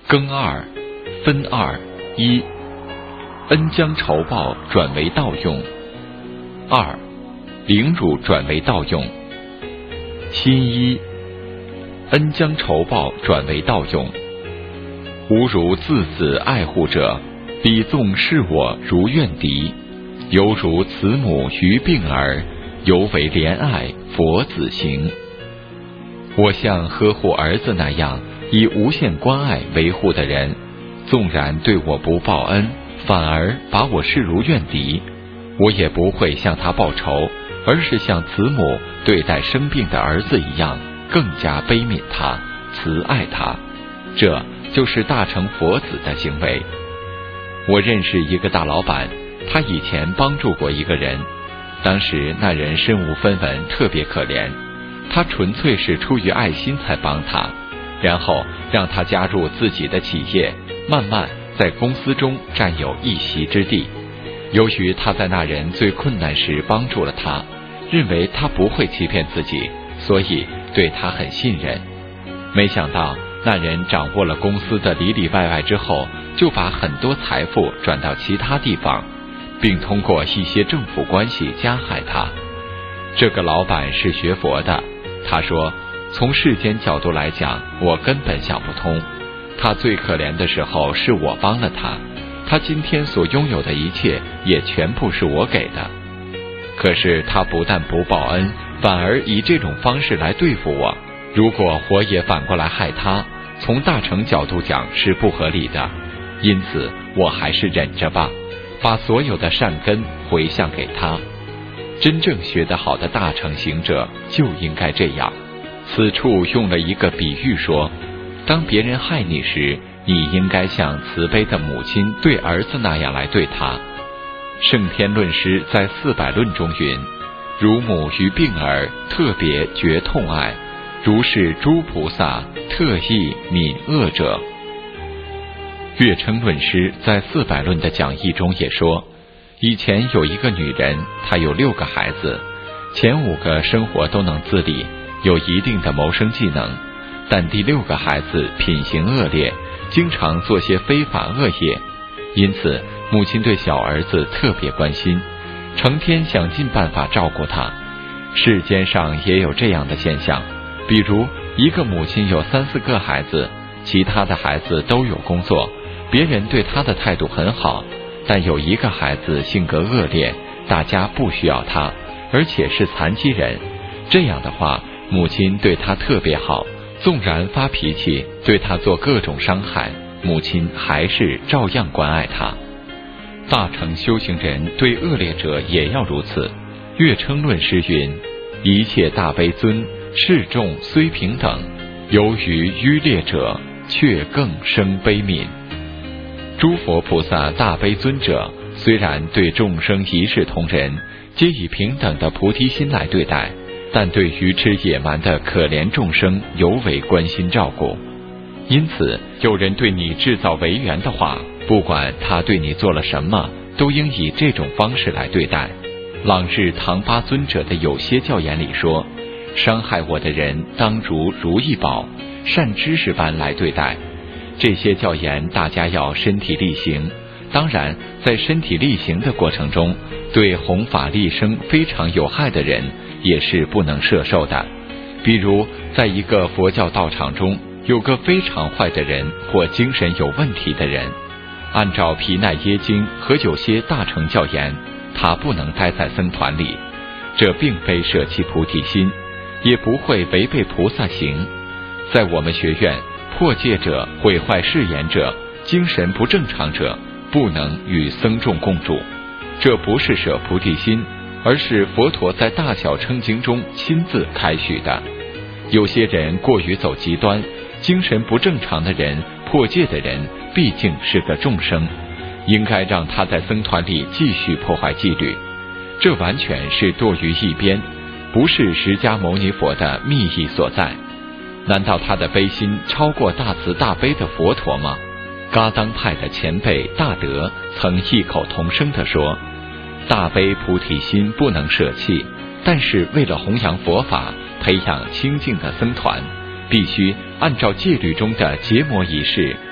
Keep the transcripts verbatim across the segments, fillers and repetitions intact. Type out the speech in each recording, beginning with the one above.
庚二，分二：一，恩将仇报转为盗用；二，凌辱转为盗用。辛一，恩将仇报转为盗用。吾如自子爱护者，彼纵视我如怨敌，犹如慈母于病儿，犹为怜爱佛子行。我像呵护儿子那样以无限关爱维护的人，纵然对我不报恩，反而把我视如怨敌，我也不会向他报仇，而是像慈母对待生病的儿子一样，更加悲悯他，慈爱他。这就是大乘佛子的行为。我认识一个大老板，他以前帮助过一个人，当时那人身无分文，特别可怜，他纯粹是出于爱心才帮他，然后让他加入自己的企业，慢慢在公司中占有一席之地。由于他在那人最困难时帮助了他，认为他不会欺骗自己，所以对他很信任。没想到那人掌握了公司的里里外外之后，就把很多财富转到其他地方，并通过一些政府关系加害他。这个老板是学佛的，他说，从世间角度来讲，我根本想不通，他最可怜的时候是我帮了他，他今天所拥有的一切也全部是我给的。可是他不但不报恩，反而以这种方式来对付我，如果我也反过来害他，从大乘角度讲是不合理的，因此我还是忍着吧，把所有的善根回向给他。真正学得好的大乘行者就应该这样。此处用了一个比喻说，当别人害你时，你应该像慈悲的母亲对儿子那样来对他。圣天论师在四百论中云，如母于病儿，特别觉痛爱，如是诸菩萨特意悯恶者。月称论师在四百论的讲义中也说，以前有一个女人，她有六个孩子，前五个生活都能自理，有一定的谋生技能，但第六个孩子品行恶劣，经常做些非法恶业，因此母亲对小儿子特别关心，成天想尽办法照顾他。世间上也有这样的现象，比如一个母亲有三四个孩子，其他的孩子都有工作，别人对他的态度很好，但有一个孩子性格恶劣，大家不需要他，而且是残疾人，这样的话母亲对他特别好，纵然发脾气对他做各种伤害，母亲还是照样关爱他。大乘修行人对恶劣者也要如此。月称论师云，一切大悲尊，世众虽平等，由于愚劣者，却更生悲悯。诸佛菩萨大悲尊者，虽然对众生一视同仁，皆以平等的菩提心来对待，但对愚痴野蛮的可怜众生尤为关心照顾。因此有人对你制造违缘的话，不管他对你做了什么，都应以这种方式来对待。朗日唐巴尊者的有些教言里说，伤害我的人当如如意宝，善知识般来对待。这些教言大家要身体力行，当然在身体力行的过程中，对弘法利生非常有害的人也是不能摄受的。比如在一个佛教道场中，有个非常坏的人或精神有问题的人，按照毗奈耶经和有些大乘教言，他不能待在僧团里，这并非舍弃菩提心，也不会违背菩萨行。在我们学院，破戒者、毁坏誓言者、精神不正常者，不能与僧众共住。这不是舍菩提心，而是佛陀在大小乘经中亲自开许的。有些人过于走极端，精神不正常的人、破戒的人毕竟是个众生，应该让他在僧团里继续破坏纪律，这完全是堕于一边，不是释迦牟尼佛的密意所在。难道他的悲心超过大慈大悲的佛陀吗？噶当派的前辈大德曾异口同声地说，大悲菩提心不能舍弃，但是为了弘扬佛法，培养清净的僧团，必须按照戒律中的结魔仪式，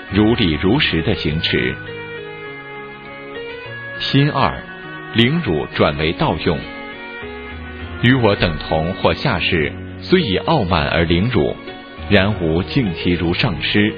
如理如实的行持。心二，凌辱转为盗用。与我等同或下士，虽以傲慢而凌辱，然无敬其如上师。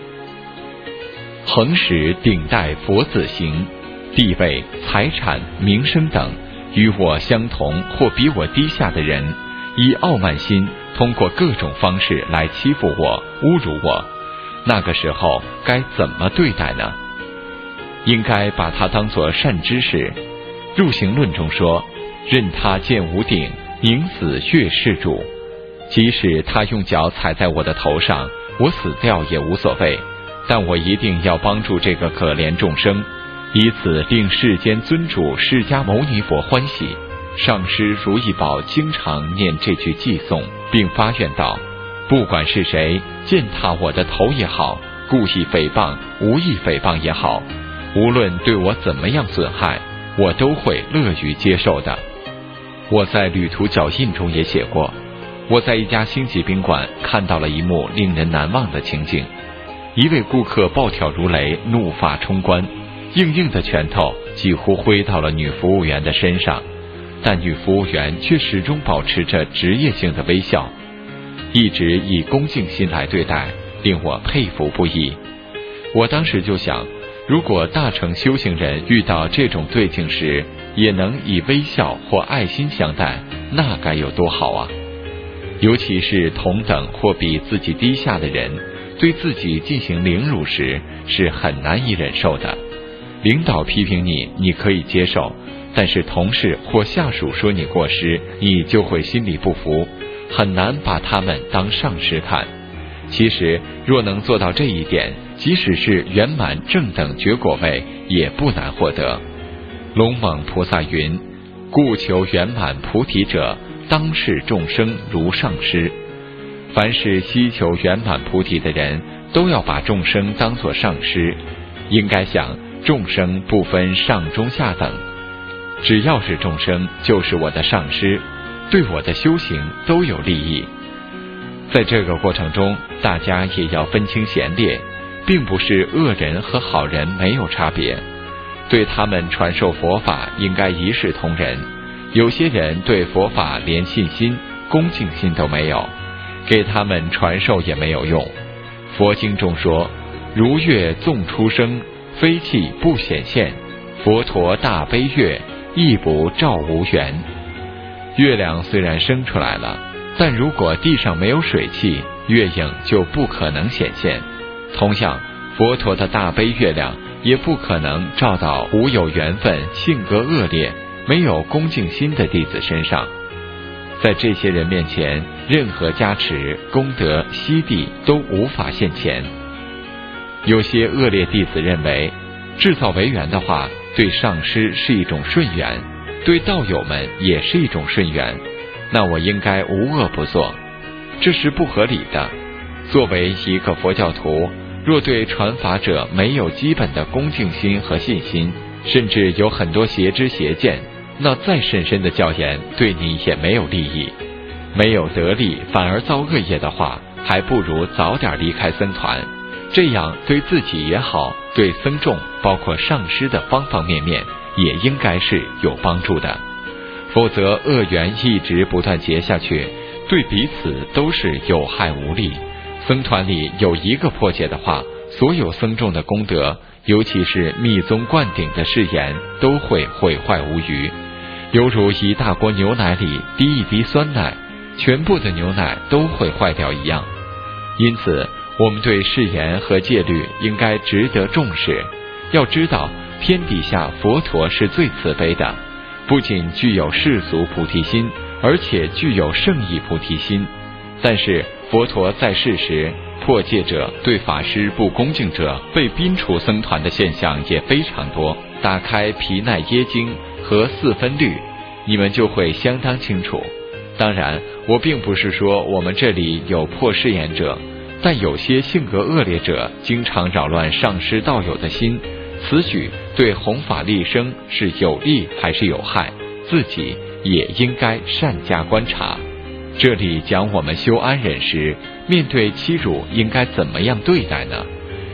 恒时顶戴佛子行，地位、财产、名声等与我相同或比我低下的人，以傲慢心通过各种方式来欺负我、侮辱我，那个时候该怎么对待呢？应该把它当作善知识。入行论中说，任他剑无顶，宁死月世主。即使他用脚踩在我的头上，我死掉也无所谓，但我一定要帮助这个可怜众生，以此令世间尊主释迦牟尼佛欢喜。上师如意宝经常念这句偈颂，并发愿道：不管是谁践踏我的头也好，故意诽谤、无意诽谤也好，无论对我怎么样损害，我都会乐于接受的。我在旅途脚印中也写过，我在一家星级宾馆看到了一幕令人难忘的情景。一位顾客暴跳如雷，怒发冲冠，硬硬的拳头几乎挥到了女服务员的身上，但女服务员却始终保持着职业性的微笑，一直以恭敬心来对待，令我佩服不已。我当时就想，如果大乘修行人遇到这种对境时，也能以微笑或爱心相待，那该有多好啊！尤其是同等或比自己低下的人对自己进行凌辱时，是很难以忍受的。领导批评你，你可以接受，但是同事或下属说你过失，你就会心里不服，很难把他们当上师看。其实若能做到这一点，即使是圆满正等觉果位，也不难获得。龙猛菩萨云：故求圆满菩提者，当视众生如上师。凡是希求圆满菩提的人，都要把众生当作上师，应该想众生不分上中下等，只要是众生就是我的上师，对我的修行都有利益。在这个过程中，大家也要分清贤劣，并不是恶人和好人没有差别，对他们传授佛法应该一视同仁。有些人对佛法连信心、恭敬心都没有，给他们传授也没有用。佛经中说，如月纵出生，非气不显现，佛陀大悲月，亦不照无缘。月亮虽然生出来了，但如果地上没有水汽，月影就不可能显现。同样，佛陀的大悲月亮也不可能照到无有缘分、性格恶劣、没有恭敬心的弟子身上。在这些人面前，任何加持、功德、悉地都无法现前。有些恶劣弟子认为，制造违缘的话，对上师是一种顺缘，对道友们也是一种顺缘，那我应该无恶不作，这是不合理的。作为一个佛教徒，若对传法者没有基本的恭敬心和信心，甚至有很多邪知邪见，那再深深的教言对你也没有利益。没有得利反而造恶业的话，还不如早点离开僧团，这样对自己也好，对僧众包括上师的方方面面也应该是有帮助的。否则恶缘一直不断结下去，对彼此都是有害无利。僧团里有一个破解的话，所有僧众的功德，尤其是密宗灌顶的誓言，都会毁坏无余。犹如一大锅牛奶里滴一滴酸奶，全部的牛奶都会坏掉一样。因此我们对誓言和戒律应该值得重视。要知道，天底下佛陀是最慈悲的，不仅具有世俗菩提心，而且具有圣意菩提心。但是佛陀在世时，破戒者、对法师不恭敬者被逼除僧团的现象也非常多。打开毗奈耶经和四分律，你们就会相当清楚。当然，我并不是说我们这里有破誓言者，但有些性格恶劣者经常扰乱上师道友的心，此举对弘法利生是有利还是有害，自己也应该善加观察。这里讲我们修安忍时，面对欺辱应该怎么样对待呢？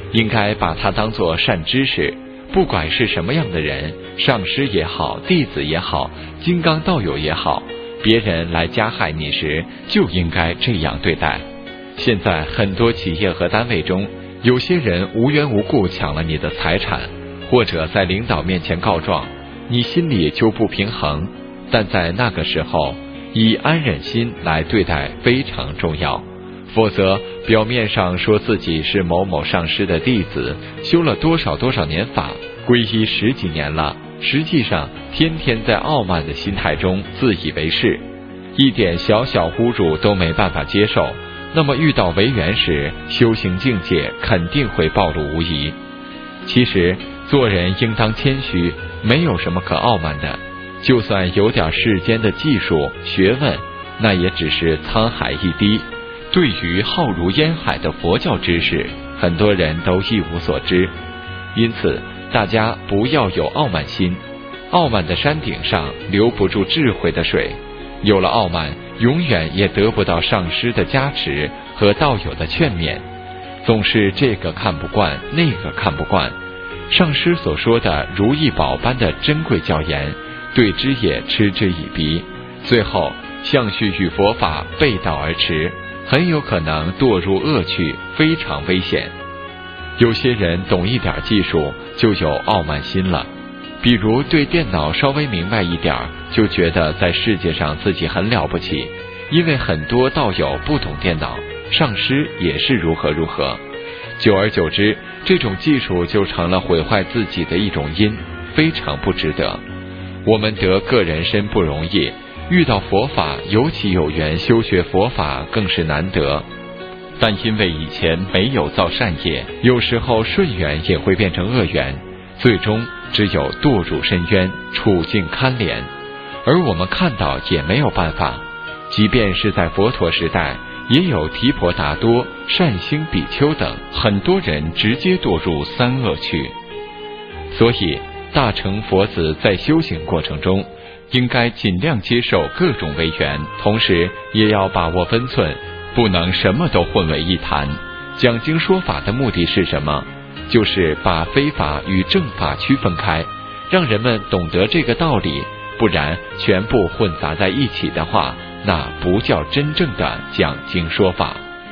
应该把它当作善知识，不管是什么样的人，上师也好，弟子也好，金刚道友也好，别人来加害你时，就应该这样对待。现在很多企业和单位中，有些人无缘无故抢了你的财产，或者在领导面前告状，你心里就不平衡。但在那个时候，以安忍心来对待非常重要。否则表面上说自己是某某上师的弟子，修了多少多少年法，皈依十几年了，实际上天天在傲慢的心态中自以为是，一点小小侮辱都没办法接受，那么遇到违缘时，修行境界肯定会暴露无遗。其实做人应当谦虚，没有什么可傲慢的，就算有点世间的技术学问，那也只是沧海一滴。对于浩如烟海的佛教知识，很多人都一无所知，因此大家不要有傲慢心。傲慢的山顶上留不住智慧的水，有了傲慢，永远也得不到上师的加持和道友的劝勉，总是这个看不惯，那个看不惯。上师所说的如意宝般的珍贵教言，对之也嗤之以鼻，最后相续与佛法背道而驰，很有可能堕入恶趣，非常危险。有些人懂一点技术就有傲慢心了，比如对电脑稍微明白一点，就觉得在世界上自己很了不起，因为很多道友不懂电脑，上师也是如何如何。久而久之，这种技术就成了毁坏自己的一种因，非常不值得。我们得个人身不容易，遇到佛法，尤其有缘修学佛法更是难得。但因为以前没有造善业，有时候顺缘也会变成恶缘，最终只有堕入深渊，处境堪怜。而我们看到也没有办法，即便是在佛陀时代，也有提婆达多、善星比丘等很多人直接堕入三恶趣。所以大乘佛子在修行过程中，应该尽量接受各种违缘，同时也要把握分寸，不能什么都混为一谈。讲经说法的目的是什么？就是把非法与正法区分开，让人们懂得这个道理，不然全部混杂在一起的话，那不叫真正的讲经说法。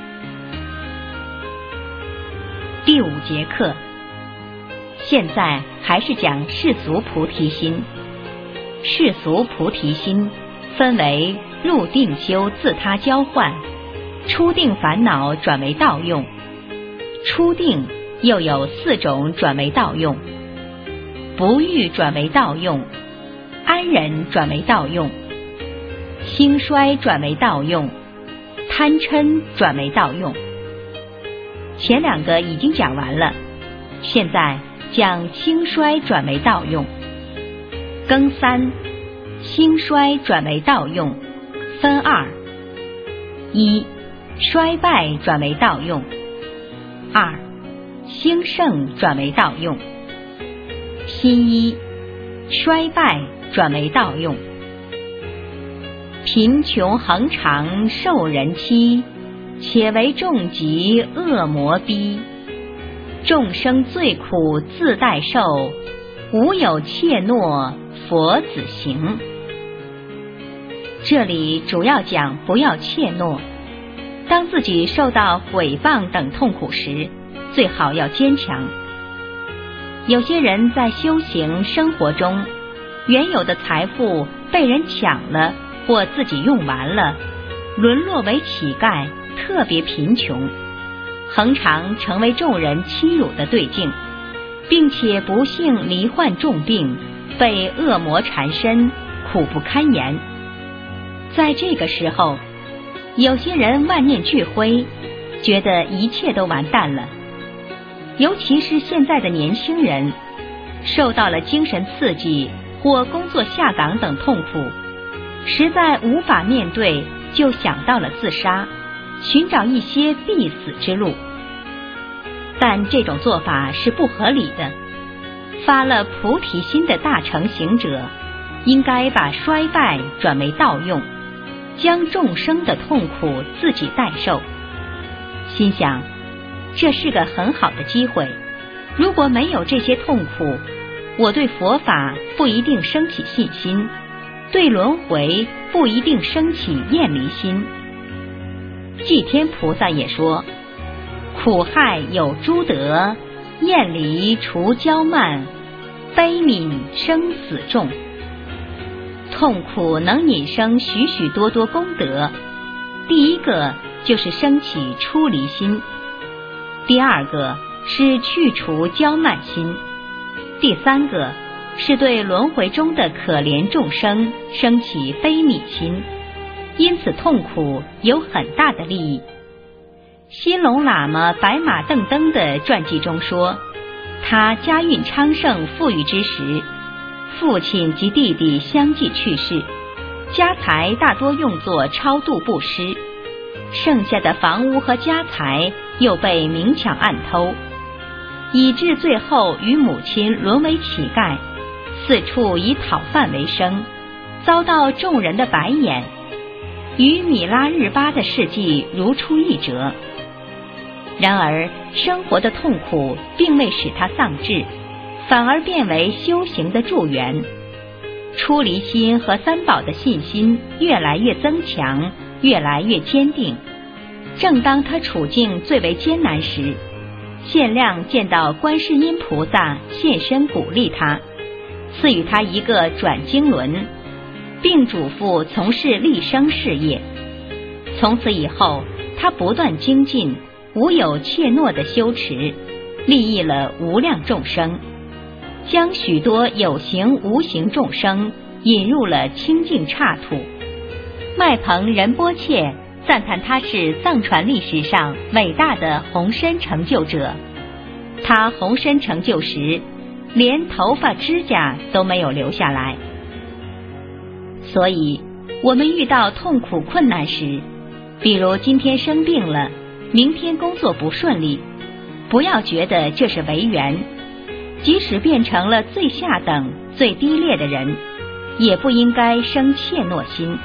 第五节课，现在还是讲世俗菩提心。世俗菩提心分为入定修自他交换，初定烦恼转为道用。初定又有四种转为道用：不欲转为道用，安忍转为道用，兴衰转为道用，贪嗔转为道用。前两个已经讲完了，现在讲兴衰转为道用。庚三，兴衰转为道用分二：一、衰败转为道用；二、兴盛转为道用。新一，衰败转为道用。贫穷恒常受人欺，且为众疾恶魔逼。众生最苦自代受，无有怯懦佛子行。这里主要讲不要怯懦，当自己受到诽谤等痛苦时，最好要坚强。有些人在修行生活中，原有的财富被人抢了或自己用完了，沦落为乞丐，特别贫穷，恒常成为众人欺辱的对境，并且不幸罹患重病，被恶魔缠身，苦不堪言。在这个时候，有些人万念俱灰，觉得一切都完蛋了。尤其是现在的年轻人，受到了精神刺激或工作下岗等痛苦，实在无法面对，就想到了自杀，寻找一些必死之路。但这种做法是不合理的。发了菩提心的大乘行者，应该把衰败转为道用，将众生的痛苦自己代受。心想， 这是个很好的机会。如果没有这些痛苦，我对佛法不一定升起信心，对轮回不一定升起厌离心。济天菩萨也说，苦害有诸德，厌离除骄慢，悲悯生死重。痛苦能引生许许多多功德，第一个就是升起出离心，第二个是去除骄慢心，第三个是对轮回中的可怜众生升起悲悯心，因此痛苦有很大的利益。新隆喇嘛白马邓登的传记中说，他家运昌盛富裕之时，父亲及弟弟相继去世，家财大多用作超度布施，剩下的房屋和家财又被明抢暗偷，以致最后与母亲沦为乞丐，四处以讨饭为生，遭到众人的白眼，与米拉日巴的事迹如出一辙。然而生活的痛苦并未使他丧志，反而变为修行的助缘，出离心和三宝的信心越来越增强，越来越坚定。正当他处境最为艰难时，限量见到观世音菩萨现身鼓励他，赐予他一个转经轮，并嘱咐从事立生事业。从此以后，他不断精进，无有怯懦的修持，利益了无量众生，将许多有形无形众生引入了清净刹土。麦彭仁波切赞叹他是藏传历史上伟大的宏深成就者。他宏深成就时，连头发指甲都没有留下来。所以我们遇到痛苦困难时，比如今天生病了，明天工作不顺利，不要觉得这是违缘，即使变成了最下等最低劣的人，也不应该生怯懦心。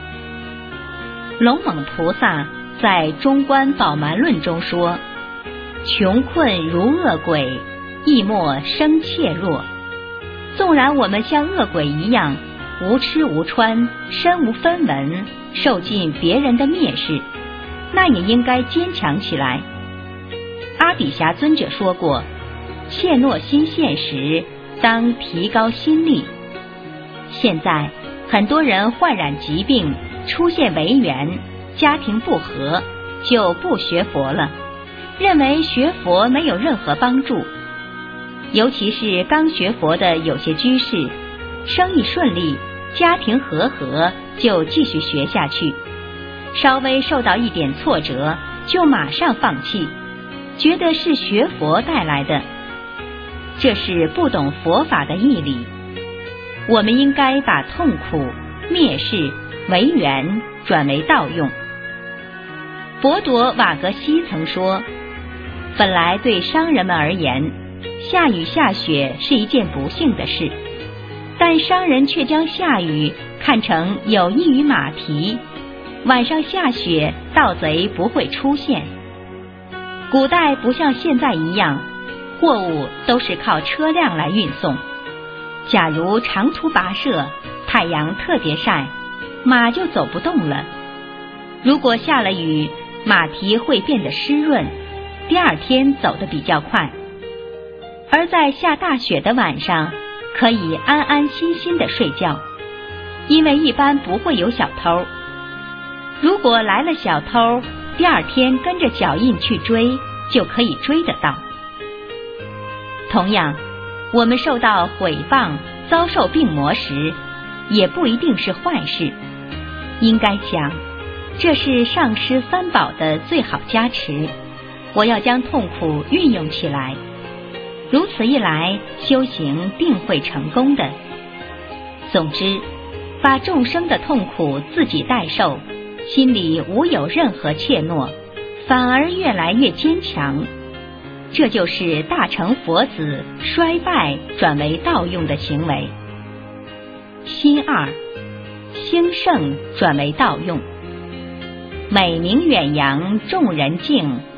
龙猛菩萨在中观宝鬘论中说，穷困如恶鬼，亦莫生怯弱。纵然我们像恶鬼一样无吃无穿，身无分文，受尽别人的蔑视，那也应该坚强起来。阿底峡尊者说过，怯懦心现时，当提高心力。现在很多人患染疾病，出现违缘，家庭不和，就不学佛了，认为学佛没有任何帮助。尤其是刚学佛的有些居士，生意顺利，家庭和和，就继续学下去，稍微受到一点挫折就马上放弃，觉得是学佛带来的，这是不懂佛法的义理。我们应该把痛苦、蔑视、违缘转为道用。博朵瓦格西曾说，本来对商人们而言，下雨下雪是一件不幸的事，但商人却将下雨看成有益于马蹄，晚上下雪，盗贼不会出现。古代不像现在一样，货物都是靠车辆来运送。假如长途跋涉，太阳特别晒，马就走不动了。如果下了雨，马蹄会变得湿润，第二天走得比较快。而在下大雪的晚上，可以安安心心地睡觉，因为一般不会有小偷。如果来了小偷，第二天跟着脚印去追，就可以追得到。同样，我们受到毁谤、遭受病魔时，也不一定是坏事。应该想，这是上师三宝的最好加持，我要将痛苦运用起来。如此一来，修行定会成功的。总之，把众生的痛苦自己代受，心里无有任何怯懦，反而越来越坚强。这就是大乘佛子衰败转为道用的行为。心二，兴盛转为道用。美名远扬众人敬，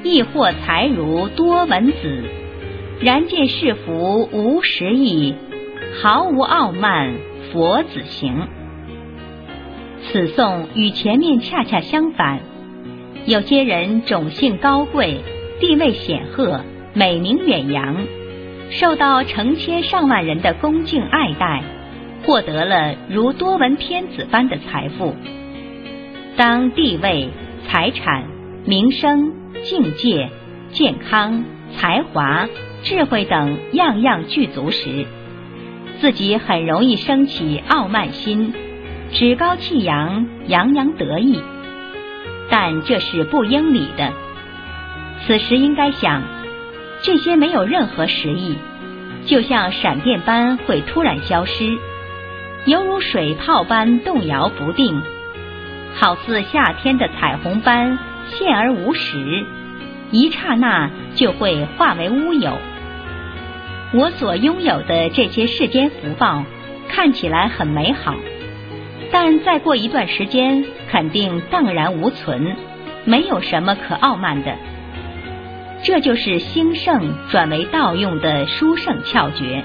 亦或才如多闻子，然见是福无实意，毫无傲慢佛子行。此颂与前面恰恰相反，有些人种姓高贵，地位显赫，美名远扬，受到成千上万人的恭敬爱戴，获得了如多闻天子般的财富。当地位、财产、名声、境界、健康、才华、智慧等样样具足时，自己很容易升起傲慢心，趾高气扬，洋洋得意。但这是不应理的。此时应该想，这些没有任何实意，就像闪电般会突然消失，犹如水泡般动摇不定，好似夏天的彩虹般现而无实，一刹那就会化为乌有。我所拥有的这些世间福报看起来很美好，但再过一段时间肯定荡然无存，没有什么可傲慢的。这就是兴盛转为盗用的殊胜窍诀。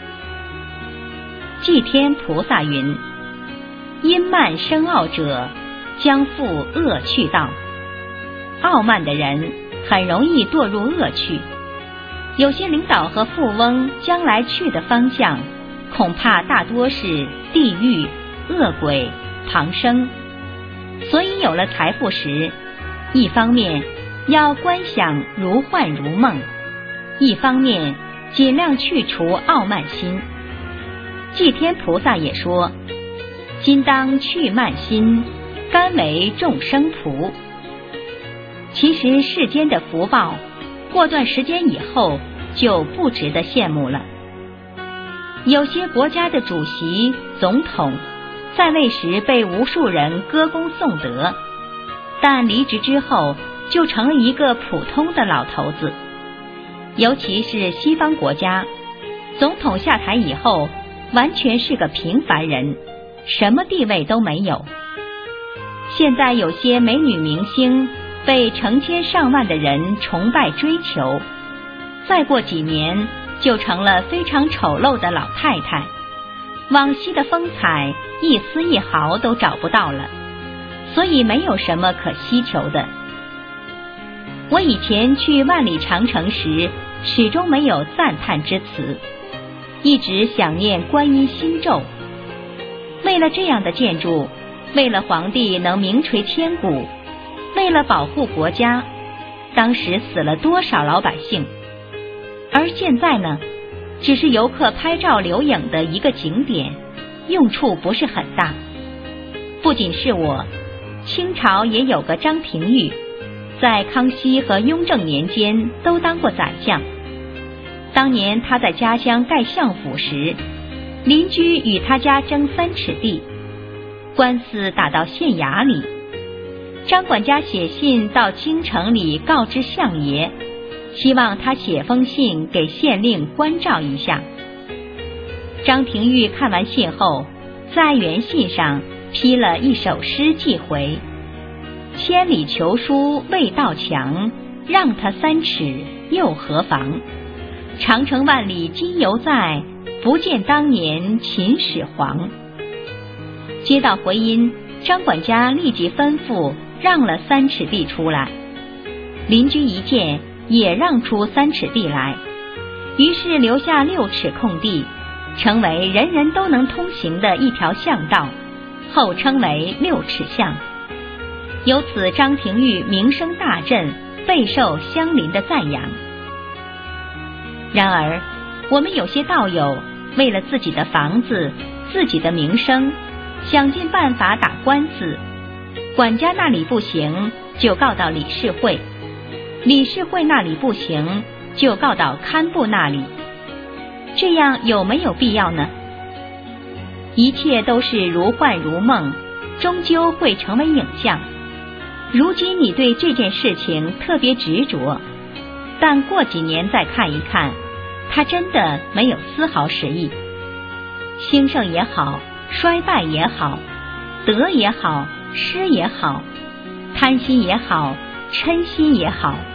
祭天菩萨云：因慢生傲者，将复恶趣道。傲慢的人很容易堕入恶趣，有些领导和富翁将来去的方向，恐怕大多是地狱、恶鬼、旁生。所以有了财富时，一方面要观想如幻如梦，一方面尽量去除傲慢心。祭天菩萨也说：今当去慢心，甘为众生仆。其实世间的福报，过段时间以后就不值得羡慕了。有些国家的主席、总统在位时被无数人歌功颂德，但离职之后就成了一个普通的老头子。尤其是西方国家，总统下台以后完全是个平凡人，什么地位都没有。现在有些美女明星被成千上万的人崇拜追求，再过几年就成了非常丑陋的老太太，往昔的风采一丝一毫都找不到了，所以没有什么可希求的。我以前去万里长城时，始终没有赞叹之词，一直想念观音心咒。为了这样的建筑，为了皇帝能名垂千古，为了保护国家，当时死了多少老百姓。而现在呢，只是游客拍照留影的一个景点，用处不是很大。不仅是我，清朝也有个张廷玉，在康熙和雍正年间都当过宰相。当年他在家乡盖相府时，邻居与他家争三尺地，官司打到县衙里。张管家写信到京城里告知相爷，希望他写封信给县令关照一下。张廷玉看完信后，在原信上批了一首诗寄回：千里求书未到墙，让他三尺又何妨？长城万里今犹在，不见当年秦始皇。接到回音，张管家立即吩咐让了三尺地出来。邻居一见，也让出三尺地来，于是留下六尺空地，成为人人都能通行的一条巷道，后称为六尺巷。由此张廷玉名声大振，备受乡邻的赞扬。然而我们有些道友为了自己的房子、自己的名声，想尽办法打官司，管家那里不行就告到理事会，理事会那里不行就告到堪布那里。这样有没有必要呢？一切都是如幻如梦，终究会成为影像。如今你对这件事情特别执着，但过几年再看一看，它真的没有丝毫实意。兴盛也好，衰败也好，得也好，失也好，贪心也好，嗔心也好，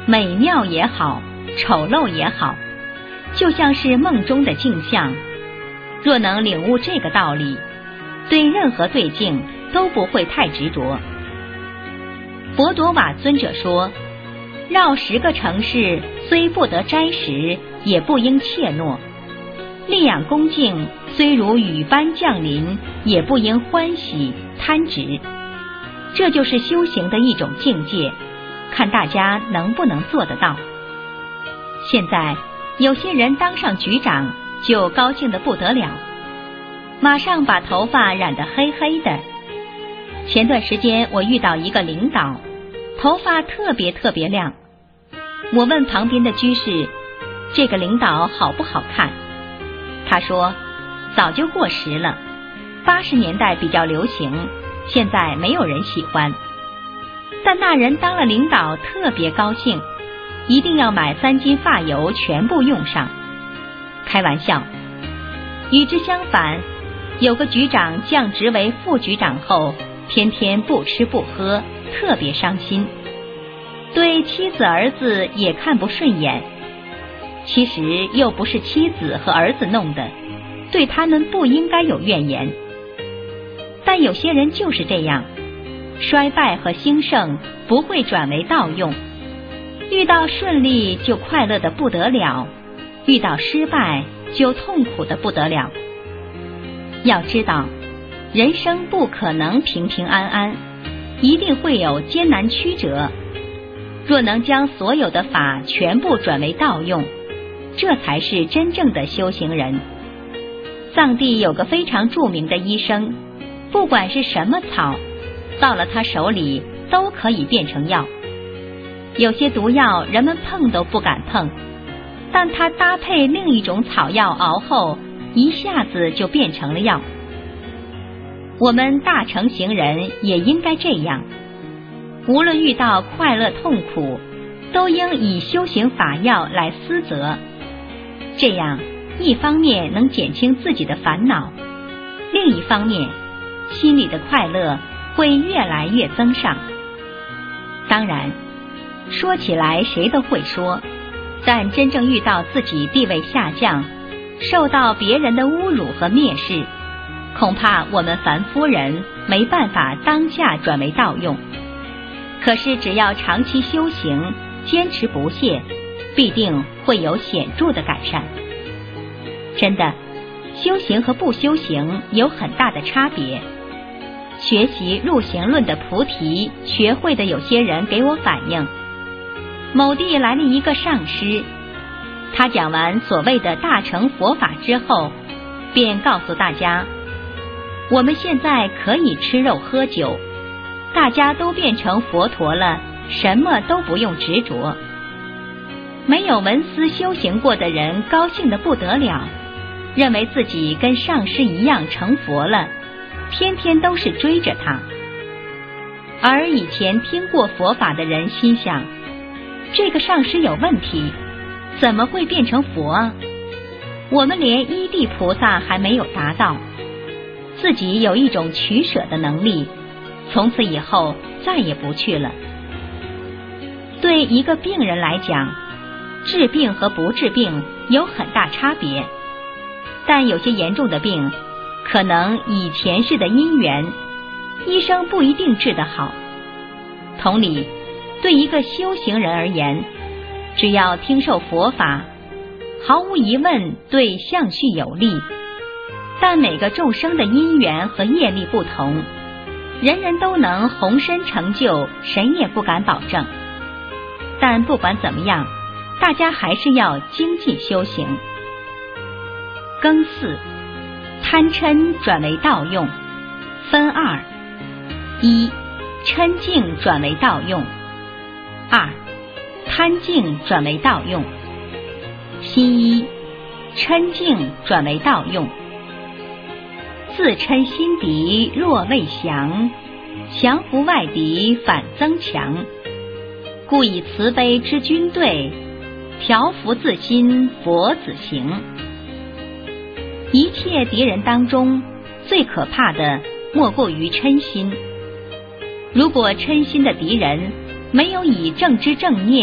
美妙也好，丑陋也好，就像是梦中的镜像。若能领悟这个道理，对任何对境都不会太执着。博朵瓦尊者说，绕十个城市虽不得斋食，也不应怯懦；力养恭敬虽如雨般降临，也不应欢喜贪执。这就是修行的一种境界，看大家能不能做得到。现在有些人当上局长就高兴得不得了，马上把头发染得黑黑的。前段时间我遇到一个领导，头发特别特别亮。我问旁边的居士，这个领导好不好看？他说，早就过时了，八十年代比较流行，现在没有人喜欢。但那人当了领导特别高兴，一定要买三斤发油全部用上。开玩笑。与之相反，有个局长降职为副局长后，天天不吃不喝，特别伤心，对妻子儿子也看不顺眼。其实又不是妻子和儿子弄的，对他们不应该有怨言。但有些人就是这样，衰败和兴盛不会转为盗用，遇到顺利就快乐得不得了，遇到失败就痛苦得不得了。要知道，人生不可能平平安安，一定会有艰难曲折。若能将所有的法全部转为盗用，这才是真正的修行人。藏地有个非常著名的医生，不管是什么草，到了他手里都可以变成药。有些毒药人们碰都不敢碰，但他搭配另一种草药熬后，一下子就变成了药。我们大乘行人也应该这样，无论遇到快乐痛苦，都应以修行法药来思责。这样一方面能减轻自己的烦恼，另一方面心里的快乐会越来越增上。当然说起来谁都会说，但真正遇到自己地位下降，受到别人的侮辱和蔑视，恐怕我们凡夫人没办法当下转为盗用。可是只要长期修行，坚持不懈，必定会有显著的改善。真的，修行和不修行有很大的差别。学习入行论的菩提学会的有些人给我反映，某地来了一个上师，他讲完所谓的大乘佛法之后，便告诉大家，我们现在可以吃肉喝酒，大家都变成佛陀了，什么都不用执着。没有闻思修行过的人高兴得不得了，认为自己跟上师一样成佛了，天天都是追着他。而以前听过佛法的人心想，这个上师有问题，怎么会变成佛啊？我们连一地菩萨还没有达到，自己有一种取舍的能力，从此以后再也不去了。对一个病人来讲，治病和不治病有很大差别，但有些严重的病，可能以前世的因缘，医生不一定治得好。同理，对一个修行人而言，只要听受佛法，毫无疑问对相续有利。但每个众生的因缘和业力不同，人人都能宏深成就，谁也不敢保证。但不管怎么样，大家还是要精进修行。庚巳，贪嗔转为盗用，分二：一、嗔境转为盗用；二、贪境转为盗用。心一，嗔境转为盗用。自嗔心敌若未降，降服外敌反增强。故以慈悲之军队，调伏自心佛子行。一切敌人当中，最可怕的莫过于嗔心。如果嗔心的敌人没有以正知正念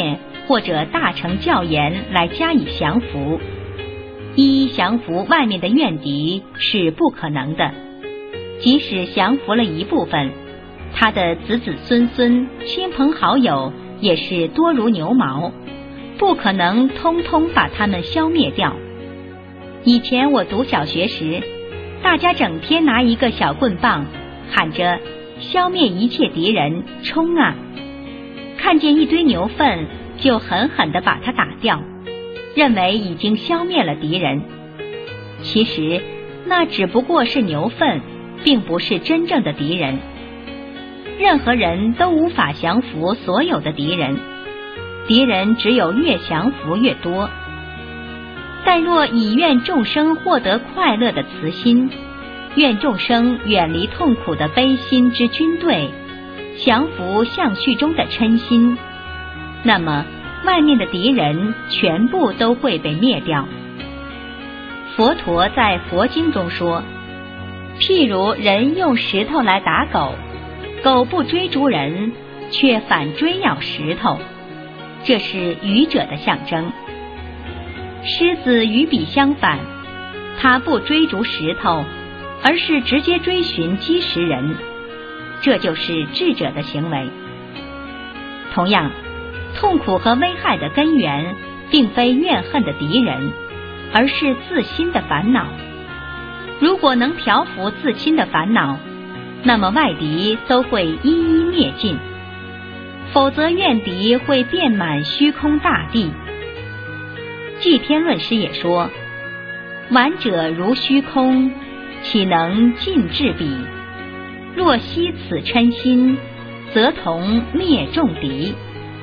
或者大乘教言来加以降服。一一降服外面的怨敌是不可能的，即使降服了一部分，他的子子孙孙、亲朋好友也是多如牛毛，不可能通通把他们消灭掉。以前我读小学时，大家整天拿一个小棍棒，喊着消灭一切敌人，冲啊！看见一堆牛粪就狠狠地把它打掉，认为已经消灭了敌人。其实那只不过是牛粪，并不是真正的敌人。任何人都无法降服所有的敌人，敌人只有越降服越多。但若以愿众生获得快乐的慈心，愿众生远离痛苦的悲心之军队，降服相续中的嗔心，那么外面的敌人全部都会被灭掉。佛陀在佛经中说，譬如人用石头来打狗，狗不追逐人，却反追咬石头，这是愚者的象征。狮子与彼相反，它不追逐石头，而是直接追寻击食人，这就是智者的行为。同样，痛苦和危害的根源并非怨恨的敌人，而是自心的烦恼。如果能调伏自心的烦恼，那么外敌都会一一灭尽，否则怨敌会遍满虚空大地。寂天论师也说，顽者如虚空，岂能尽至彼？若息此嗔心，则同灭众敌。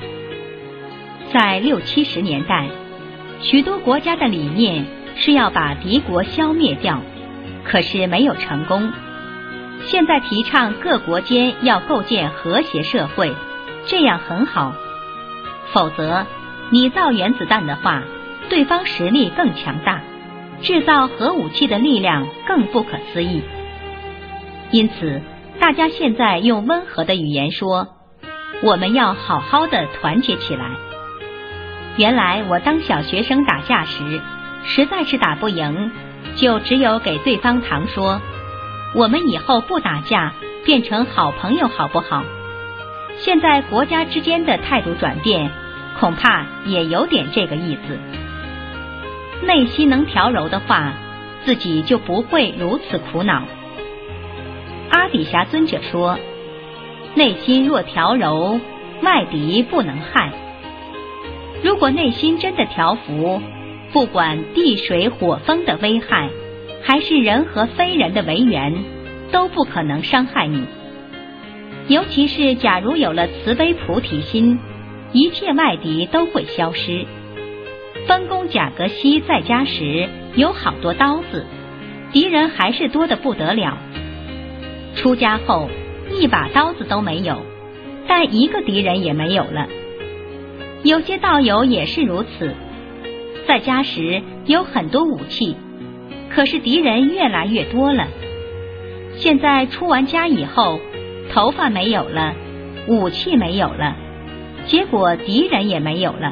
在六七十年代，许多国家的理念是要把敌国消灭掉，可是没有成功。现在提倡各国间要构建和谐社会，这样很好。否则，你造原子弹的话，对方实力更强大，制造核武器的力量更不可思议。因此，大家现在用温和的语言说，我们要好好的团结起来。原来我当小学生打架时，实在是打不赢，就只有给对方糖说，我们以后不打架，变成好朋友好不好？现在国家之间的态度转变，恐怕也有点这个意思。内心能调柔的话，自己就不会如此苦恼。阿底峡尊者说，内心若调柔，外敌不能害。如果内心真的调伏，不管地水火风的危害，还是人和非人的为缘，都不可能伤害你。尤其是假如有了慈悲菩提心，一切外敌都会消失。分宫贾格西在家时有好多刀子，敌人还是多得不得了。出家后一把刀子都没有，但一个敌人也没有了。有些道友也是如此，在家时有很多武器，可是敌人越来越多了。现在出完家以后，头发没有了，武器没有了，结果敌人也没有了。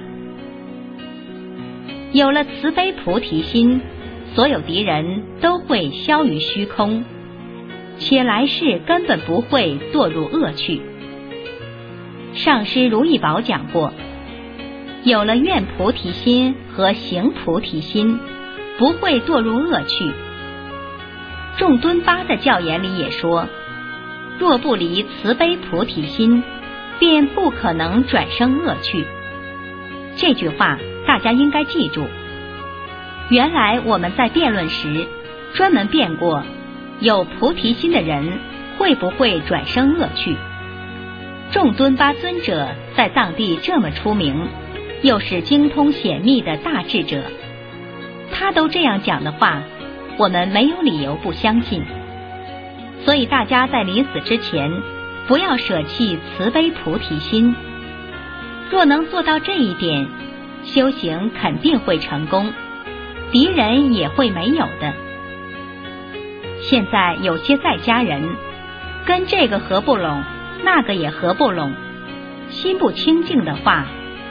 有了慈悲菩提心，所有敌人都会消于虚空，且来世根本不会堕入恶趣。上师如意宝讲过，有了愿菩提心和行菩提心，不会堕入恶趣。众敦巴的教言里也说，若不离慈悲菩提心，便不可能转生恶趣。这句话大家应该记住。原来我们在辩论时专门辩过，有菩提心的人会不会转生恶趣。众敦巴尊者在藏地这么出名，又是精通显密的大智者，他都这样讲的话，我们没有理由不相信。所以大家在临死之前，不要舍弃慈悲菩提心。若能做到这一点，修行肯定会成功，敌人也会没有的。现在有些在家人跟这个合不拢，那个也合不拢，心不清净的话，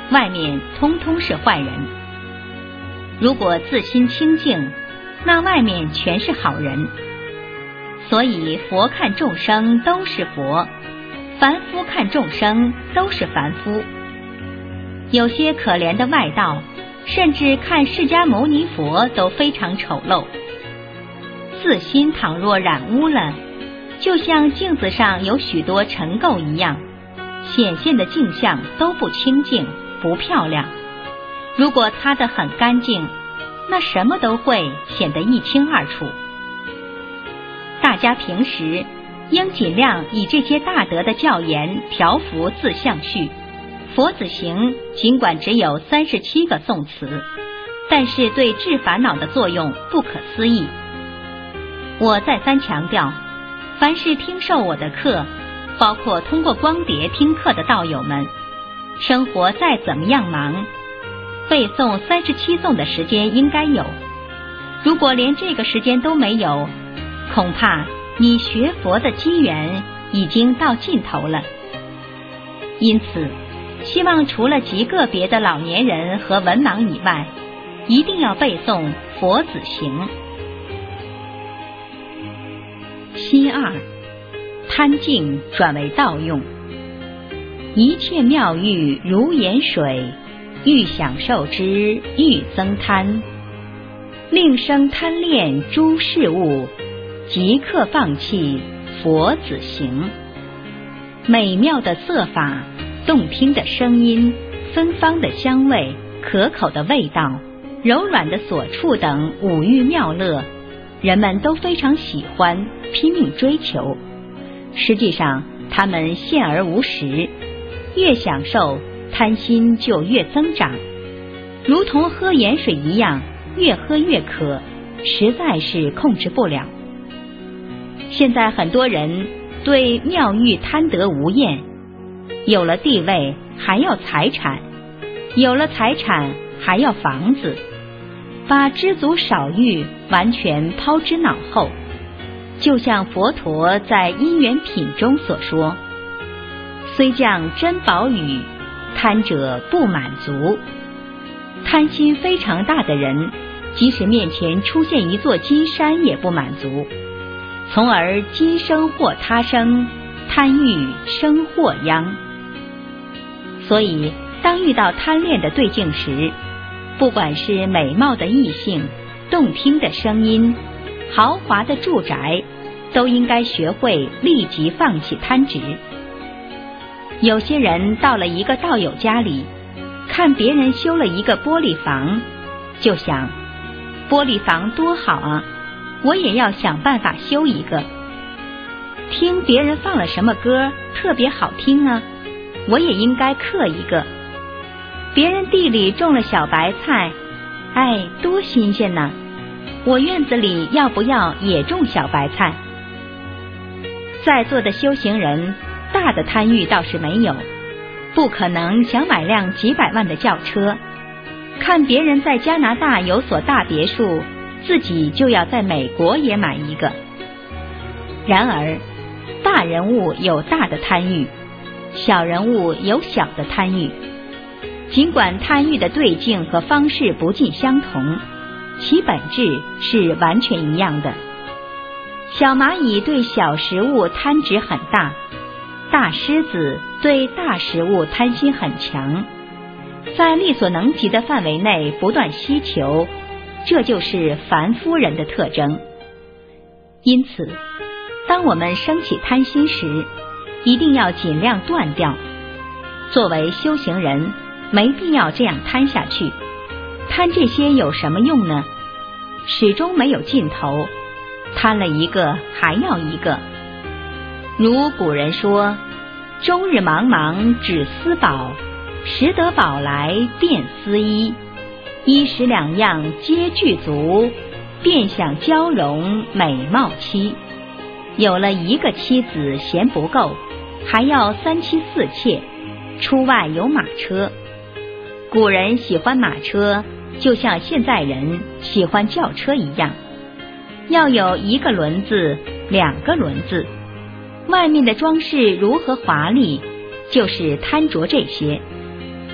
外面通通是坏人。如果自心清净，那外面全是好人。所以佛看众生都是佛，凡夫看众生都是凡夫。有些可怜的外道，甚至看释迦牟尼佛都非常丑陋。自心倘若染污了，就像镜子上有许多尘垢一样，显现的镜像都不清净，不漂亮。如果擦得很干净，那什么都会显得一清二楚。大家平时应尽量以这些大德的教言调伏自相续。佛子行尽管只有三十七个颂词，但是对治烦恼的作用不可思议。我再三强调，凡是听受我的课，包括通过光碟听课的道友们，生活再怎么样忙，背诵三十七颂的时间应该有。如果连这个时间都没有，恐怕你学佛的机缘已经到尽头了。因此，希望除了极个别的老年人和文盲以外，一定要背诵佛子行。心二，贪净转为道用。一切妙欲如盐水，欲享受之欲增贪，令生贪恋诸事物，即刻放弃佛子行。美妙的色法，动听的声音，芬芳的香味，可口的味道，柔软的所触等五欲妙乐，人们都非常喜欢，拼命追求。实际上他们现而无实，越享受贪心就越增长，如同喝盐水一样，越喝越渴，实在是控制不了。现在很多人对妙欲贪得无厌，有了地位还要财产，有了财产还要房子，把知足少欲完全抛之脑后。就像佛陀在因缘品中所说，虽降珍宝雨，贪者不满足。贪心非常大的人，即使面前出现一座金山也不满足，从而今生或他生，贪欲生祸殃。所以当遇到贪恋的对境时，不管是美貌的异性，动听的声音，豪华的住宅，都应该学会立即放弃贪执。有些人到了一个道友家里，看别人修了一个玻璃房，就想玻璃房多好啊，我也要想办法修一个。听别人放了什么歌特别好听啊，我也应该刻一个。别人地里种了小白菜，哎，多新鲜呐！我院子里要不要也种小白菜？在座的修行人，大的贪欲倒是没有，不可能想买辆几百万的轿车。看别人在加拿大有所大别墅，自己就要在美国也买一个。然而，大人物有大的贪欲，小人物有小的贪欲。尽管贪欲的对境和方式不尽相同，其本质是完全一样的。小蚂蚁对小食物贪执很大，大狮子对大食物贪心很强，在力所能及的范围内不断希求，这就是凡夫人的特征。因此，当我们升起贪心时，一定要尽量断掉。作为修行人，没必要这样贪下去。贪这些有什么用呢？始终没有尽头，贪了一个还要一个。如古人说，终日茫茫只思宝，识得宝来便思衣。衣食两样皆具足，便想娇容美貌妻。有了一个妻子嫌不够，还要三妻四妾，出外有马车。古人喜欢马车，就像现在人喜欢轿车一样，要有一个轮子，两个轮子。外面的装饰如何华丽，就是贪着这些。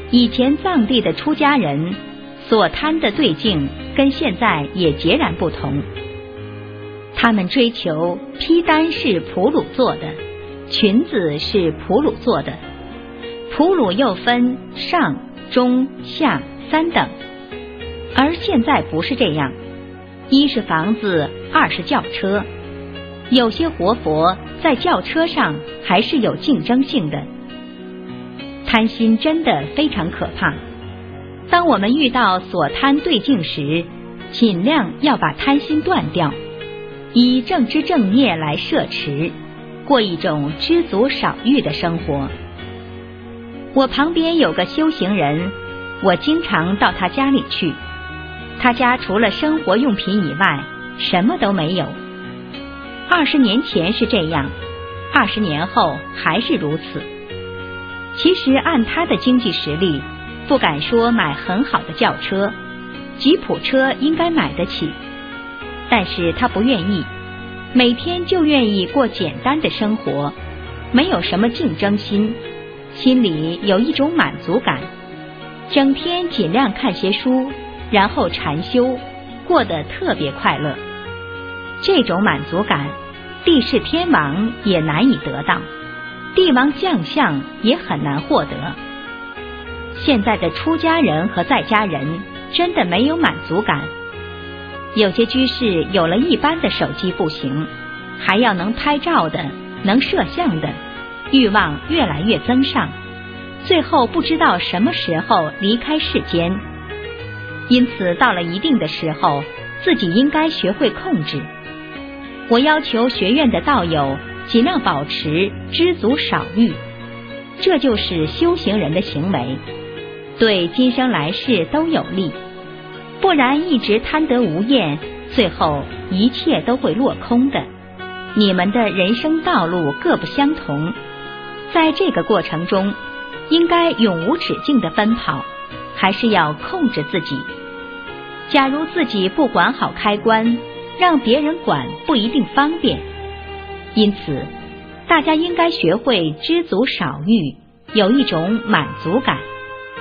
以前藏地的出家人所贪的对境跟现在也截然不同。他们追求披单是普鲁做的，裙子是普鲁做的，普鲁又分上、中、下三等，而现在不是这样，一是房子，二是轿车。有些活佛在轿车上还是有竞争性的。贪心真的非常可怕。当我们遇到所贪对境时，尽量要把贪心断掉，以正知正业来摄持，过一种知足少欲的生活。我旁边有个修行人，我经常到他家里去，他家除了生活用品以外什么都没有。二十年前是这样，二十年后还是如此。其实按他的经济实力，不敢说买很好的轿车，吉普车应该买得起，但是他不愿意，每天就愿意过简单的生活，没有什么竞争心，心里有一种满足感，整天尽量看些书，然后禅修，过得特别快乐。这种满足感，帝释天王也难以得到，帝王将相也很难获得。现在的出家人和在家人真的没有满足感。有些居士有了一般的手机不行，还要能拍照的，能摄像的，欲望越来越增上，最后不知道什么时候离开世间。因此到了一定的时候，自己应该学会控制。我要求学院的道友尽量保持知足少欲，这就是修行人的行为，对今生来世都有利。不然一直贪得无厌，最后一切都会落空的。你们的人生道路各不相同，在这个过程中应该永无止境的奔跑，还是要控制自己。假如自己不管好开关，让别人管不一定方便。因此大家应该学会知足少欲，有一种满足感。